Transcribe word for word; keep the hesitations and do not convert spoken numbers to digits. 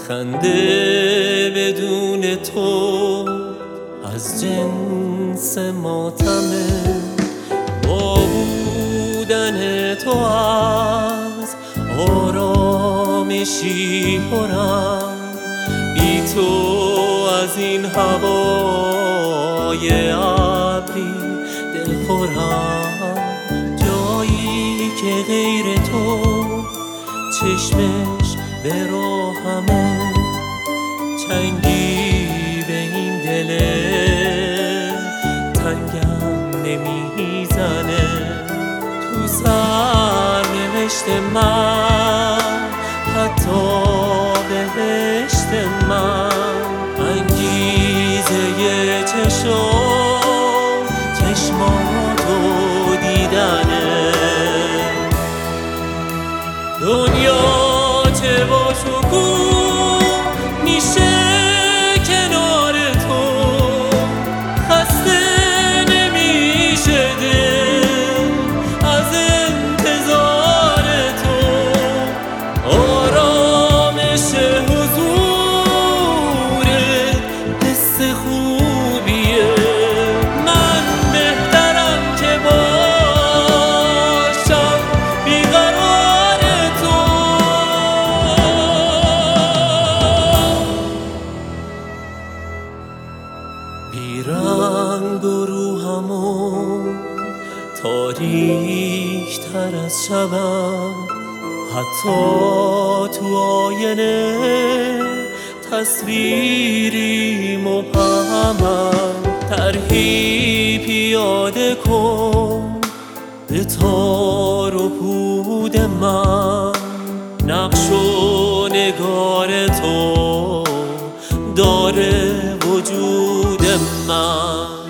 خنده بدون تو از جنس ماتمه، با بودن تو از آرامشی پرم، بی تو از این هوای ابری دلخورم. جایی که غیر تو چشمش به راهمه، چنگی به این دل تنگم نمیزنه. تو سرنوشت من حتی بهشت من، انگیزه چشم چشماتو دیدنه. دنیا چه با شکوه میشه کنار تو، خسته نمیشه دل از انتظار تو. آرامش حضورت حس خوبیه، من بهترم که باشم بیقرار تو. بیرنگ و روحمون تاریک تر از شبم، حتی تو آینه تصویری مبهمم. طرحی پیاده کن به تار و پود من، نقش و نگار تو داره وجود من.